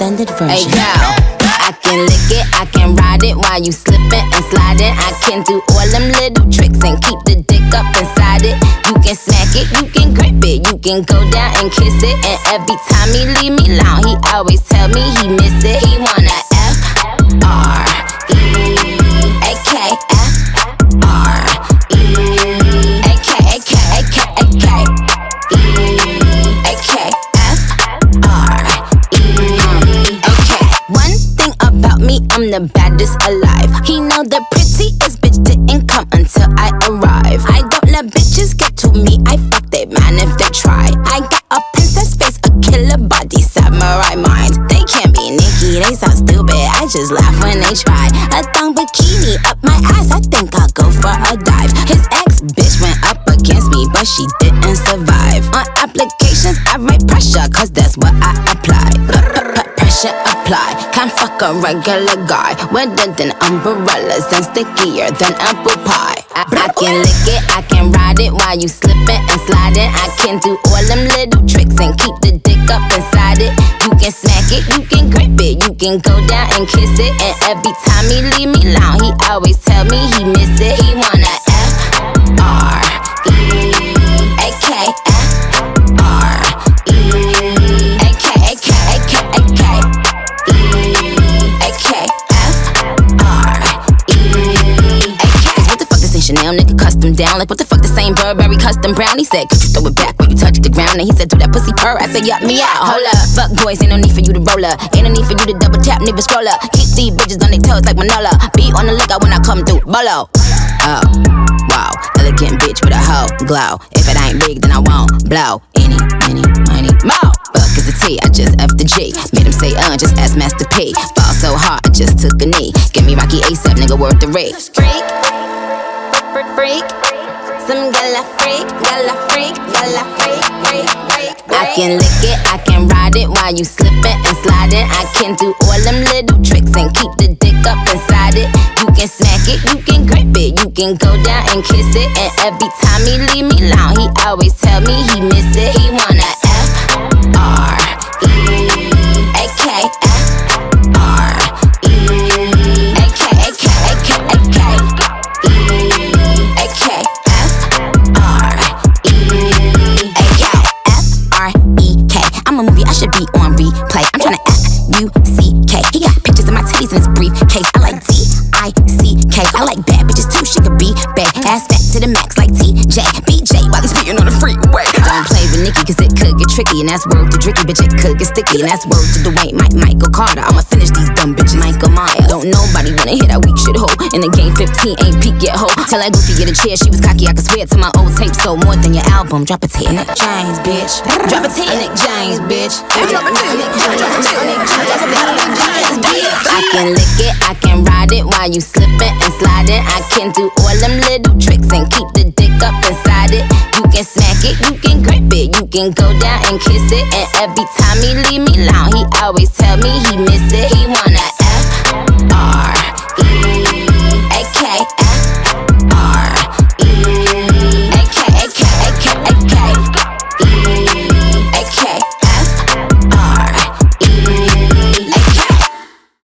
extended version. Hey girl, I can lick it, I can ride it while you slipping and sliding. I can do all them little tricks and keep the dick up inside it. You can smack it, you can grip it, you can go down and kiss it. And every time he leave me alone, he always tell me he miss it. He wanna I'm the baddest alive. He know the prettiest bitch didn't come until I arrive. I don't let bitches get to me, I fuck they man if they try. I got a princess face, a killer body, samurai mind. They can't be Nicki, they sound stupid, I just laugh when they try. A thong bikini up my ass, I think I'll go for a dive. His ex-bitch went up against me, but she didn't survive. On applications, I write pressure, cause that's what I apply. Pressure apply, can't fuck a regular guy. Wetter than umbrellas and stickier than apple pie. I can lick it, I can ride it while you slipping and sliding. I can do all them little tricks and keep the dick up inside it. You can smack it, you can grip it, you can go down and kiss it. And every time he leave me alone, he always tell me he miss it. He wanna Chanel nigga custom down. Like what the fuck, the same Burberry custom brown. He said, could you throw it back when you touch the ground? And he said, do that pussy purr. I said, yup, me out. Hold up, fuck boys, ain't no need for you to roll up. Ain't no need for you to double tap, neither scroll up. Keep these bitches on their toes like Manola. Be on the lookout when I come through, bolo. Oh, wow, elegant bitch with a hoe glow. If it ain't big, then I won't blow. Any, money, mo. Fuck is the T, I just F the G. Made him say, just ask Master P. Ball so hard, I just took a knee. Give me Rocky ASAP, nigga, worth the rate. Freak, some gala freak, gala freak, gala freak, freak. I can lick it, I can ride it while you slipping and sliding. I can do all them little tricks and keep the dick up inside it. You can smack it, you can grip it, you can go down and kiss it. And every time he leave me alone, he always tell me he miss it. He wanna be on replay. I'm tryna F-U-C-K. He got pictures of my titties in his briefcase. I like D-I-C-K. I like bad bitches too. She could be bad. Ass fat to the max like T-J. B-J while he's speeding on the freeway. Don't play with Nicki cause it could get tricky. And that's word to Dricky, bitch, it could get sticky. And that's word to Dwayne, Michael Carter. I'ma finish these dumb bitches. Michael Myers. Don't nobody wanna hear that weak shit hoe. In the game 15 ain't peak yet hoe. Tell that goofy get a chair, she was cocky. I could swear to my old tape. So more than your album. Drop a tape. Nick James, bitch. Drop a tape. Nick James, bitch. I can lick it, I can ride it while you slipping and sliding. I can do all them little tricks and keep the dick up inside it. You can smack it, you can grip it, you can go down and kiss it. And every time he leave me alone, he always tell me he miss it. He wanna